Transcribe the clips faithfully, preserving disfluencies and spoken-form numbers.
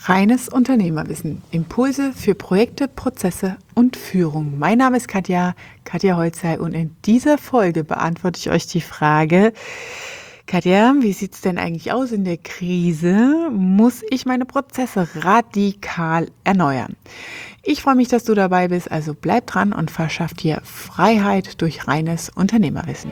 Reines Unternehmerwissen. Impulse für Projekte, Prozesse und Führung. Mein Name ist Katja, Katja Holzei, und in dieser Folge beantworte ich euch die Frage: Katja, wie sieht es denn eigentlich aus in der Krise? Muss ich meine Prozesse radikal erneuern? Ich freue mich, dass du dabei bist, also bleib dran und verschaff dir Freiheit durch reines Unternehmerwissen.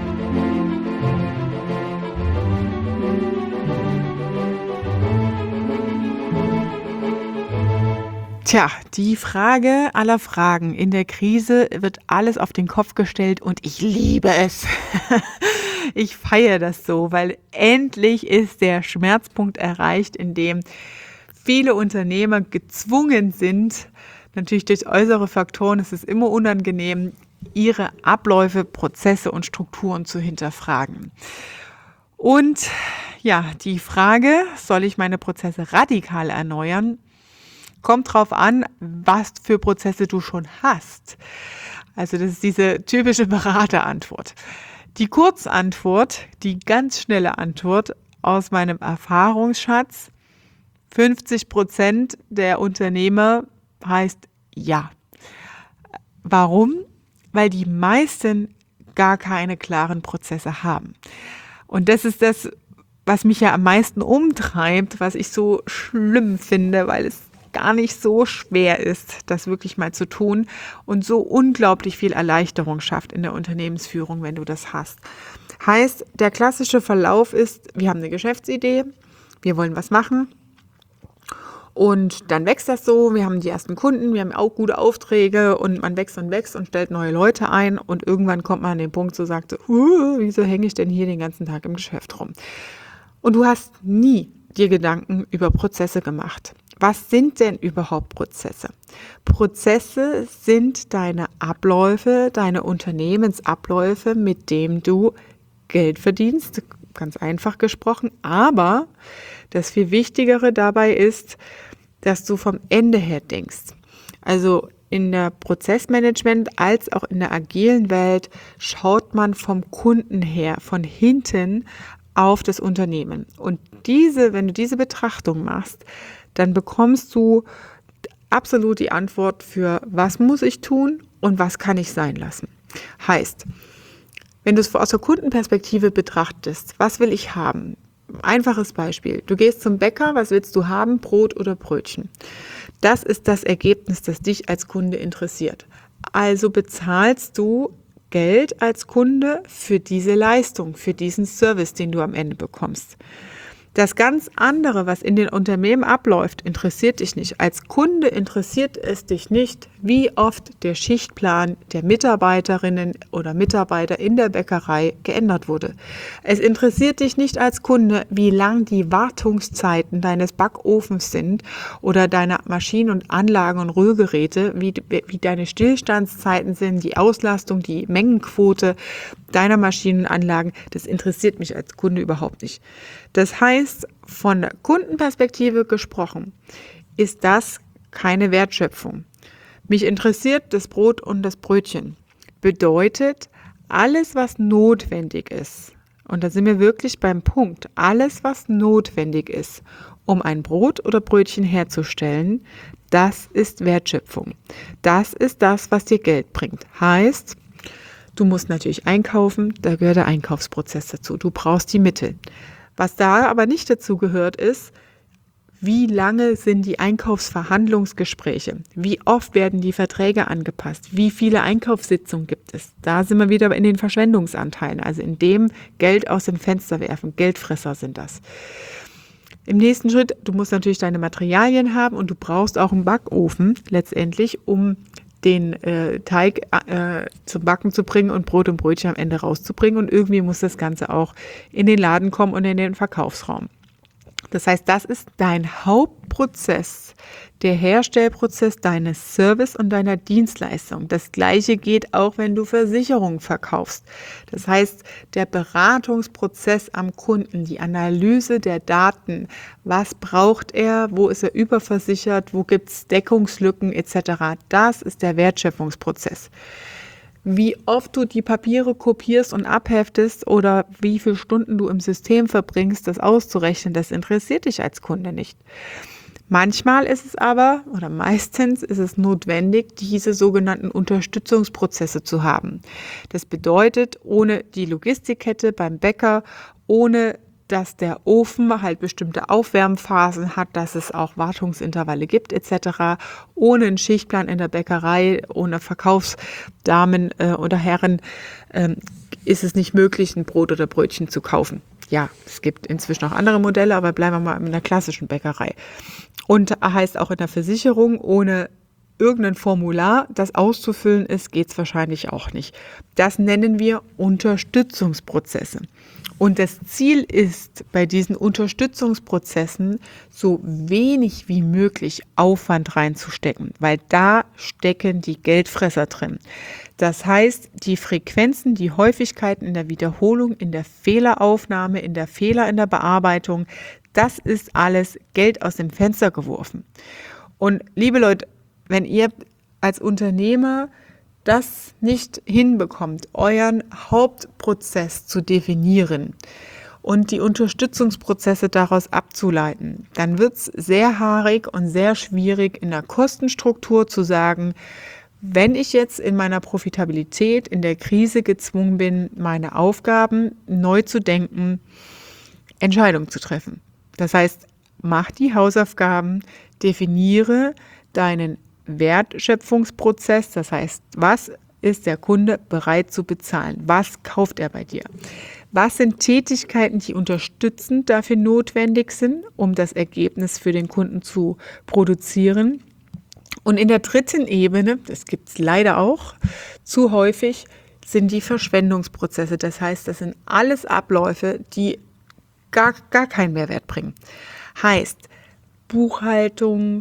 Tja, die Frage aller Fragen. In der Krise wird alles auf den Kopf gestellt und ich liebe es. Ich feiere das so, weil endlich ist der Schmerzpunkt erreicht, in dem viele Unternehmer gezwungen sind, natürlich durch äußere Faktoren, es ist immer unangenehm, ihre Abläufe, Prozesse und Strukturen zu hinterfragen. Und ja, die Frage, soll ich meine Prozesse radikal erneuern? Kommt drauf an, was für Prozesse du schon hast. Also das ist diese typische Beraterantwort. Die Kurzantwort, die ganz schnelle Antwort aus meinem Erfahrungsschatz: fünfzig Prozent der Unternehmer heißt ja. Warum? Weil die meisten gar keine klaren Prozesse haben. Und das ist das, was mich ja am meisten umtreibt, was ich so schlimm finde, weil es gar nicht so schwer ist, das wirklich mal zu tun und so unglaublich viel Erleichterung schafft in der Unternehmensführung, wenn du das hast. Heißt, der klassische Verlauf ist: Wir haben eine Geschäftsidee, wir wollen was machen und dann wächst das so, wir haben die ersten Kunden, wir haben auch gute Aufträge und man wächst und wächst und stellt neue Leute ein und irgendwann kommt man an den Punkt, so sagt so, uh, wieso hänge ich denn hier den ganzen Tag im Geschäft rum? Und du hast nie dir Gedanken über Prozesse gemacht. Was sind denn überhaupt Prozesse? Prozesse sind deine Abläufe, deine Unternehmensabläufe, mit denen du Geld verdienst, ganz einfach gesprochen. Aber das viel Wichtigere dabei ist, dass du vom Ende her denkst. Also in der Prozessmanagement als auch in der agilen Welt schaut man vom Kunden her, von hinten auf das Unternehmen. Und diese, wenn du diese Betrachtung machst, dann bekommst du absolut die Antwort für, was muss ich tun und was kann ich sein lassen. Heißt, wenn du es aus der Kundenperspektive betrachtest, was will ich haben? Einfaches Beispiel. Du gehst zum Bäcker, was willst du haben? Brot oder Brötchen? Das ist das Ergebnis, das dich als Kunde interessiert. Also bezahlst du Geld als Kunde für diese Leistung, für diesen Service, den du am Ende bekommst. Das ganz andere, was in den Unternehmen abläuft, interessiert dich nicht. Als Kunde interessiert es dich nicht, wie oft der Schichtplan der Mitarbeiterinnen oder Mitarbeiter in der Bäckerei geändert wurde. Es interessiert dich nicht als Kunde, wie lang die Wartungszeiten deines Backofens sind oder deiner Maschinen und Anlagen und Rührgeräte, wie, wie deine Stillstandszeiten sind, die Auslastung, die Mengenquote deiner Maschinen und Anlagen. Das interessiert mich als Kunde überhaupt nicht. Das heißt, von der Kundenperspektive gesprochen, ist das keine Wertschöpfung. Mich interessiert das Brot und das Brötchen. Bedeutet, alles, was notwendig ist, und da sind wir wirklich beim Punkt, alles, was notwendig ist, um ein Brot oder Brötchen herzustellen, das ist Wertschöpfung. Das ist das, was dir Geld bringt. Heißt, du musst natürlich einkaufen, da gehört der Einkaufsprozess dazu. Du brauchst die Mittel. Was da aber nicht dazu gehört, ist, wie lange sind die Einkaufsverhandlungsgespräche? Wie oft werden die Verträge angepasst? Wie viele Einkaufssitzungen gibt es? Da sind wir wieder in den Verschwendungsanteilen, also in dem Geld aus dem Fenster werfen. Geldfresser sind das. Im nächsten Schritt, du musst natürlich deine Materialien haben und du brauchst auch einen Backofen letztendlich, um den äh, Teig äh, zum Backen zu bringen und Brot und Brötchen am Ende rauszubringen. Und irgendwie muss das Ganze auch in den Laden kommen und in den Verkaufsraum. Das heißt, das ist dein Hauptprozess, der Herstellprozess deines Service und deiner Dienstleistung. Das Gleiche geht auch, wenn du Versicherungen verkaufst. Das heißt, der Beratungsprozess am Kunden, die Analyse der Daten, was braucht er, wo ist er überversichert, wo gibt es Deckungslücken et cetera. Das ist der Wertschöpfungsprozess. Wie oft du die Papiere kopierst und abheftest oder wie viele Stunden du im System verbringst, das auszurechnen, das interessiert dich als Kunde nicht. Manchmal ist es aber, oder meistens ist es notwendig, diese sogenannten Unterstützungsprozesse zu haben. Das bedeutet, ohne die Logistikkette beim Bäcker, ohne dass der Ofen halt bestimmte Aufwärmphasen hat, dass es auch Wartungsintervalle gibt et cetera, ohne einen Schichtplan in der Bäckerei, ohne Verkaufsdamen äh, oder Herren ähm, ist es nicht möglich, ein Brot oder Brötchen zu kaufen. Ja, es gibt inzwischen auch andere Modelle, aber bleiben wir mal in der klassischen Bäckerei. Und heißt auch in der Versicherung, ohne irgendein Formular, das auszufüllen ist, geht es wahrscheinlich auch nicht. Das nennen wir Unterstützungsprozesse. Und das Ziel ist, bei diesen Unterstützungsprozessen so wenig wie möglich Aufwand reinzustecken, weil da stecken die Geldfresser drin. Das heißt, die Frequenzen, die Häufigkeiten in der Wiederholung, in der Fehleraufnahme, in der Fehler in der Bearbeitung, das ist alles Geld aus dem Fenster geworfen. Und liebe Leute, wenn ihr als Unternehmer das nicht hinbekommt, euren Hauptprozess zu definieren und die Unterstützungsprozesse daraus abzuleiten, dann wird es sehr haarig und sehr schwierig in der Kostenstruktur zu sagen, wenn ich jetzt in meiner Profitabilität in der Krise gezwungen bin, meine Aufgaben neu zu denken, Entscheidungen zu treffen. Das heißt, mach die Hausaufgaben, definiere deinen Wertschöpfungsprozess, das heißt, was ist der Kunde bereit zu bezahlen? Was kauft er bei dir? Was sind Tätigkeiten, die unterstützend dafür notwendig sind, um das Ergebnis für den Kunden zu produzieren? Und in der dritten Ebene, das gibt es leider auch zu häufig, sind die Verschwendungsprozesse. Das heißt, das sind alles Abläufe, die gar, gar keinen Mehrwert bringen. Heißt, Buchhaltung,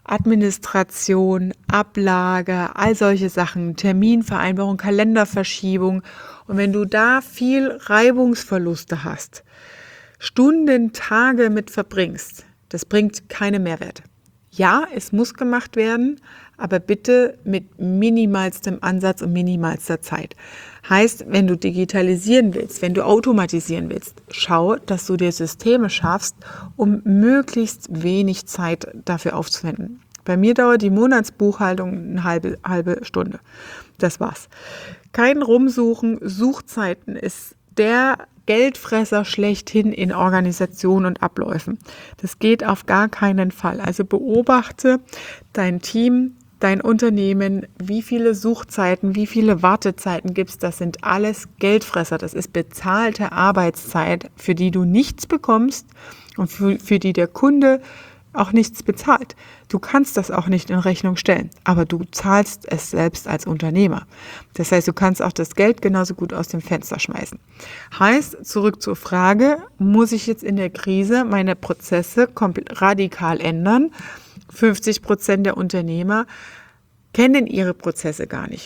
Administration, Ablage, all solche Sachen, Terminvereinbarung, Kalenderverschiebung. Und wenn du da viel Reibungsverluste hast, Stunden, Tage mit verbringst, das bringt keinen Mehrwert. Ja, es muss gemacht werden, aber bitte mit minimalstem Ansatz und minimalster Zeit. Heißt, wenn du digitalisieren willst, wenn du automatisieren willst, schau, dass du dir Systeme schaffst, um möglichst wenig Zeit dafür aufzuwenden. Bei mir dauert die Monatsbuchhaltung eine halbe, halbe Stunde. Das war's. Kein Rumsuchen, Suchzeiten ist der Geldfresser schlechthin in Organisation und Abläufen. Das geht auf gar keinen Fall. Also beobachte dein Team, dein Unternehmen, wie viele Suchzeiten, wie viele Wartezeiten gibt es. Das sind alles Geldfresser. Das ist bezahlte Arbeitszeit, für die du nichts bekommst und für, für die der Kunde auch nichts bezahlt. Du kannst das auch nicht in Rechnung stellen, aber du zahlst es selbst als Unternehmer. Das heißt, du kannst auch das Geld genauso gut aus dem Fenster schmeißen. Heißt, zurück zur Frage, muss ich jetzt in der Krise meine Prozesse komplett radikal ändern? fünfzig Prozent der Unternehmer kennen ihre Prozesse gar nicht.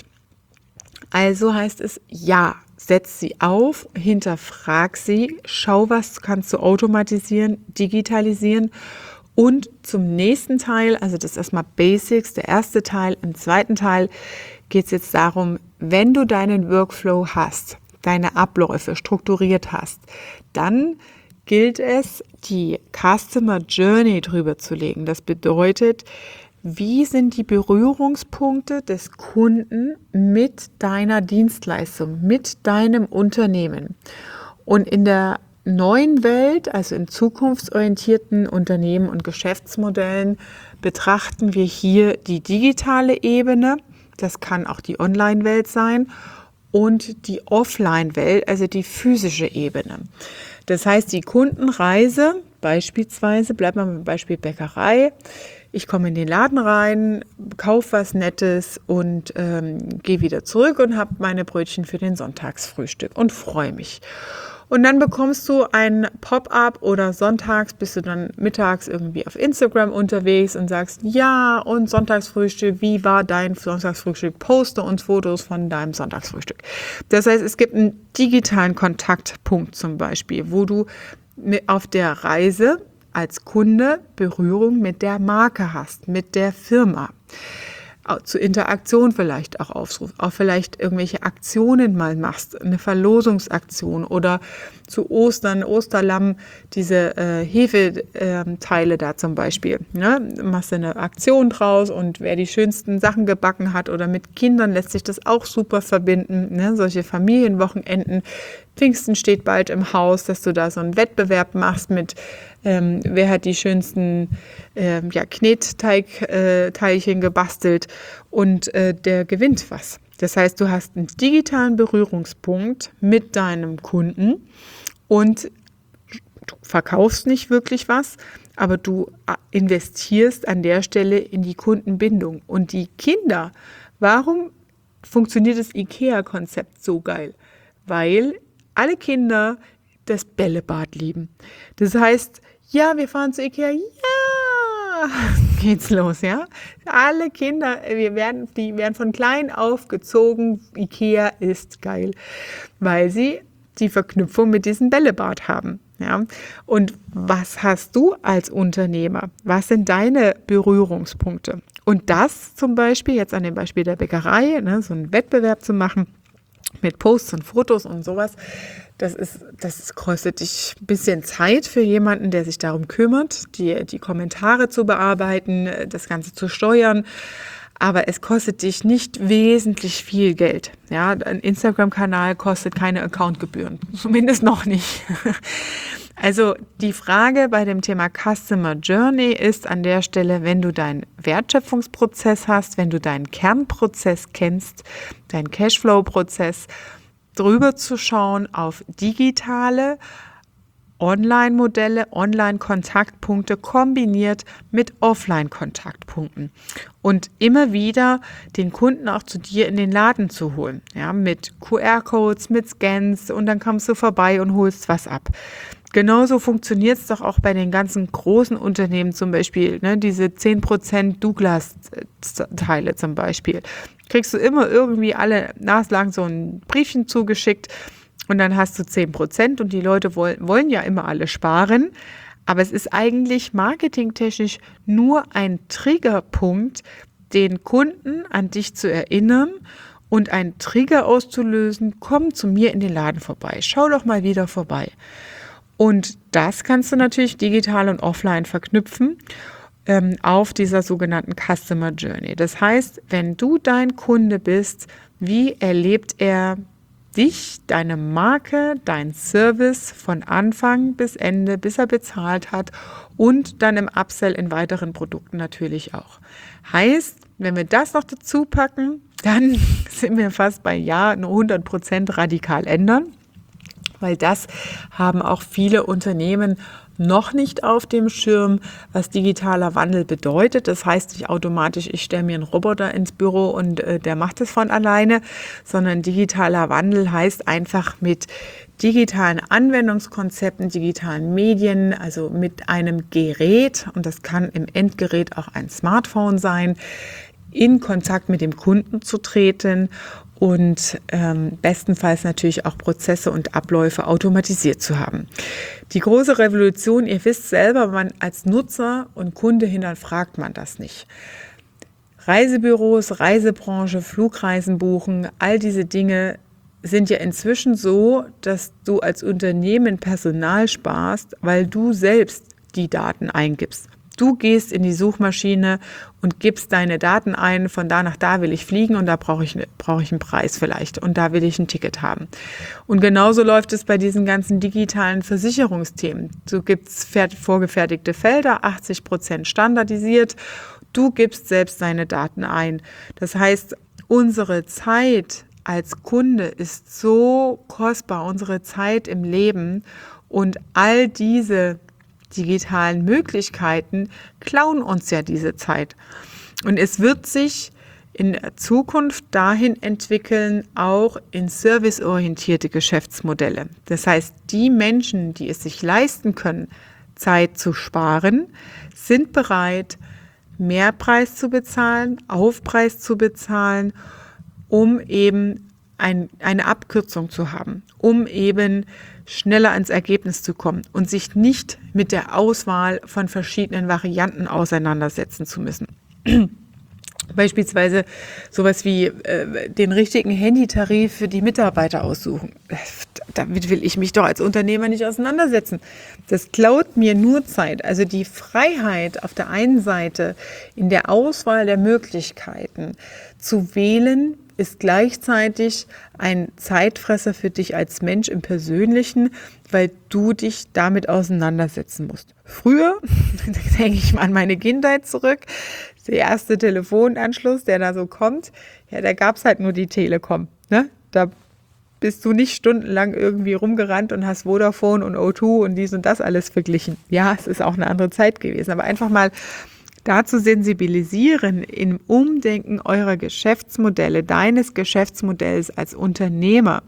Also heißt es, ja, setz sie auf, hinterfrag sie, schau, was kannst du automatisieren, digitalisieren. Und zum nächsten Teil, also das ist erstmal Basics, der erste Teil. Im zweiten Teil geht es jetzt darum, wenn du deinen Workflow hast, deine Abläufe strukturiert hast, dann gilt es, die Customer Journey drüber zu legen. Das bedeutet, wie sind die Berührungspunkte des Kunden mit deiner Dienstleistung, mit deinem Unternehmen? Und in der neuen Welt, also in zukunftsorientierten Unternehmen und Geschäftsmodellen, betrachten wir hier die digitale Ebene, das kann auch die Online-Welt sein, und die Offline-Welt, also die physische Ebene. Das heißt, die Kundenreise, beispielsweise, bleiben wir beim Beispiel Bäckerei, ich komme in den Laden rein, kaufe was Nettes und ähm, gehe wieder zurück und habe meine Brötchen für den Sonntagsfrühstück und freue mich. Und dann bekommst du ein Pop-up oder sonntags bist du dann mittags irgendwie auf Instagram unterwegs und sagst, ja, und Sonntagsfrühstück, wie war dein Sonntagsfrühstück? Poste uns Fotos von deinem Sonntagsfrühstück. Das heißt, es gibt einen digitalen Kontaktpunkt zum Beispiel, wo du auf der Reise als Kunde Berührung mit der Marke hast, mit der Firma. au- zur Interaktion vielleicht auch aufrufst, auch vielleicht irgendwelche Aktionen mal machst, eine Verlosungsaktion oder zu Ostern, Osterlamm, diese äh, Hefeteile da zum Beispiel. Ne? Machst du eine Aktion draus und wer die schönsten Sachen gebacken hat oder mit Kindern lässt sich das auch super verbinden. Ne? Solche Familienwochenenden. Pfingsten steht bald im Haus, dass du da so einen Wettbewerb machst mit, ähm, wer hat die schönsten ähm, ja, Knetteigteilchen gebastelt und äh, der gewinnt was. Das heißt, du hast einen digitalen Berührungspunkt mit deinem Kunden und du verkaufst nicht wirklich was, aber du investierst an der Stelle in die Kundenbindung. Und die Kinder, warum funktioniert das IKEA-Konzept so geil? Weil alle Kinder das Bällebad lieben. Das heißt, ja, wir fahren zu IKEA, ja, geht's los, ja. Alle Kinder, wir werden, die werden von klein auf gezogen, IKEA ist geil, weil sie die Verknüpfung mit diesem Bällebad haben. Ja. Und was hast du als Unternehmer? Was sind deine Berührungspunkte? Und das zum Beispiel, jetzt an dem Beispiel der Bäckerei, ne, so einen Wettbewerb zu machen, mit Posts und Fotos und sowas, das ist, das kostet dich ein bisschen Zeit für jemanden, der sich darum kümmert, die, die Kommentare zu bearbeiten, das Ganze zu steuern. Aber es kostet dich nicht wesentlich viel Geld. Ja, ein Instagram-Kanal kostet keine Accountgebühren, zumindest noch nicht. Also die Frage bei dem Thema Customer Journey ist an der Stelle, wenn du deinen Wertschöpfungsprozess hast, wenn du deinen Kernprozess kennst, deinen Cashflow-Prozess, drüber zu schauen auf digitale Online-Modelle, Online-Kontaktpunkte kombiniert mit Offline-Kontaktpunkten und immer wieder den Kunden auch zu dir in den Laden zu holen, ja, mit Q R-Codes, mit Scans und dann kommst du vorbei und holst was ab. Genauso funktioniert es doch auch bei den ganzen großen Unternehmen, zum Beispiel, ne, diese zehn Prozent Douglas-Teile zum Beispiel. Kriegst du immer irgendwie alle naslang so ein Briefchen zugeschickt und dann hast du zehn Prozent und die Leute wollen, wollen ja immer alle sparen. Aber es ist eigentlich marketingtechnisch nur ein Triggerpunkt, den Kunden an dich zu erinnern und einen Trigger auszulösen, komm zu mir in den Laden vorbei, schau doch mal wieder vorbei. Und das kannst du natürlich digital und offline verknüpfen ähm, auf dieser sogenannten Customer Journey. Das heißt, wenn du dein Kunde bist, wie erlebt er dich, deine Marke, dein Service von Anfang bis Ende, bis er bezahlt hat und dann im Upsell in weiteren Produkten natürlich auch. Heißt, wenn wir das noch dazu packen, dann sind wir fast bei ja, nur hundert Prozent radikal ändern. Weil das haben auch viele Unternehmen noch nicht auf dem Schirm, was digitaler Wandel bedeutet. Das heißt nicht automatisch, ich stelle mir einen Roboter ins Büro und äh, der macht es von alleine, sondern digitaler Wandel heißt einfach mit digitalen Anwendungskonzepten, digitalen Medien, also mit einem Gerät, und das kann im Endgerät auch ein Smartphone sein, in Kontakt mit dem Kunden zu treten und ähm, bestenfalls natürlich auch Prozesse und Abläufe automatisiert zu haben. Die große Revolution, ihr wisst selber, man als Nutzer und Kunde hinterfragt man das nicht. Reisebüros, Reisebranche, Flugreisen buchen, all diese Dinge sind ja inzwischen so, dass du als Unternehmen Personal sparst, weil du selbst die Daten eingibst. Du gehst in die Suchmaschine und gibst deine Daten ein, von da nach da will ich fliegen und da brauche ich, brauche ich einen Preis vielleicht und da will ich ein Ticket haben. Und genauso läuft es bei diesen ganzen digitalen Versicherungsthemen. Du gibst vorgefertigte Felder, achtzig Prozent standardisiert, du gibst selbst deine Daten ein. Das heißt, unsere Zeit als Kunde ist so kostbar, unsere Zeit im Leben und all diese digitalen Möglichkeiten klauen uns ja diese Zeit. Und es wird sich in der Zukunft dahin entwickeln, auch in serviceorientierte Geschäftsmodelle. Das heißt, die Menschen, die es sich leisten können, Zeit zu sparen, sind bereit, Mehrpreis zu bezahlen, Aufpreis zu bezahlen, um eben ein, eine Abkürzung zu haben, um eben schneller ans Ergebnis zu kommen und sich nicht mit der Auswahl von verschiedenen Varianten auseinandersetzen zu müssen. Beispielsweise sowas wie äh, den richtigen Handytarif für die Mitarbeiter aussuchen. Damit will ich mich doch als Unternehmer nicht auseinandersetzen. Das klaut mir nur Zeit. Also die Freiheit auf der einen Seite in der Auswahl der Möglichkeiten zu wählen, ist gleichzeitig ein Zeitfresser für dich als Mensch im Persönlichen, weil du dich damit auseinandersetzen musst. Früher, da denke ich mal an meine Kindheit zurück, der erste Telefonanschluss, der da so kommt, ja, da gab es halt nur die Telekom. Ne? Da bist du nicht stundenlang irgendwie rumgerannt und hast Vodafone und O zwei und dies und das alles verglichen. Ja, es ist auch eine andere Zeit gewesen, aber einfach mal dazu sensibilisieren im Umdenken eurer Geschäftsmodelle, deines Geschäftsmodells als Unternehmer,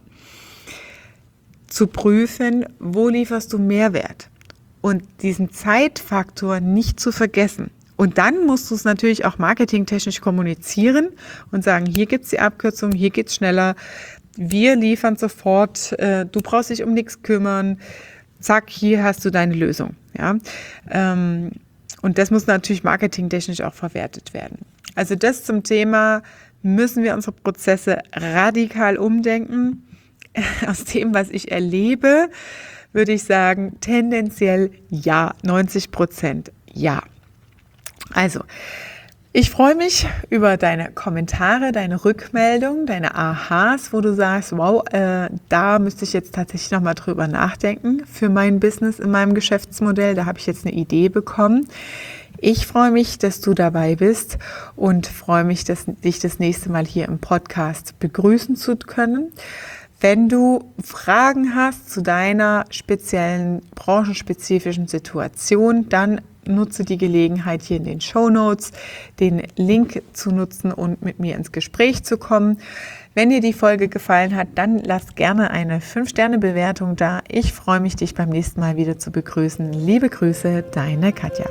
zu prüfen, wo lieferst du Mehrwert und diesen Zeitfaktor nicht zu vergessen. Und dann musst du es natürlich auch marketingtechnisch kommunizieren und sagen, hier gibt es die Abkürzung, hier geht es schneller, wir liefern sofort, äh, du brauchst dich um nichts kümmern, zack, hier hast du deine Lösung. Ja? Ähm, und das muss natürlich marketingtechnisch auch verwertet werden. Also das zum Thema, müssen wir unsere Prozesse radikal umdenken. Aus dem, was ich erlebe, würde ich sagen, tendenziell ja, neunzig Prozent ja. Also, ich freue mich über deine Kommentare, deine Rückmeldung, deine Aha's, wo du sagst, wow, äh, da müsste ich jetzt tatsächlich nochmal drüber nachdenken für mein Business in meinem Geschäftsmodell. Da habe ich jetzt eine Idee bekommen. Ich freue mich, dass du dabei bist und freue mich, dass, dich das nächste Mal hier im Podcast begrüßen zu können. Wenn du Fragen hast zu deiner speziellen, branchenspezifischen Situation, dann nutze die Gelegenheit, hier in den Shownotes den Link zu nutzen und mit mir ins Gespräch zu kommen. Wenn dir die Folge gefallen hat, dann lass gerne eine fünf Sterne Bewertung da. Ich freue mich, dich beim nächsten Mal wieder zu begrüßen. Liebe Grüße, deine Katja.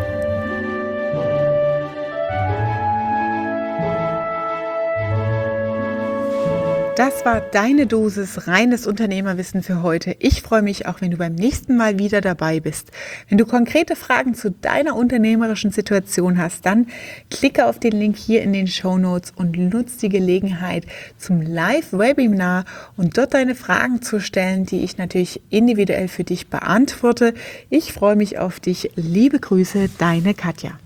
Das war deine Dosis reines Unternehmerwissen für heute. Ich freue mich auch, wenn du beim nächsten Mal wieder dabei bist. Wenn du konkrete Fragen zu deiner unternehmerischen Situation hast, dann klicke auf den Link hier in den Shownotes und nutze die Gelegenheit zum Live-Webinar und dort deine Fragen zu stellen, die ich natürlich individuell für dich beantworte. Ich freue mich auf dich. Liebe Grüße, deine Katja.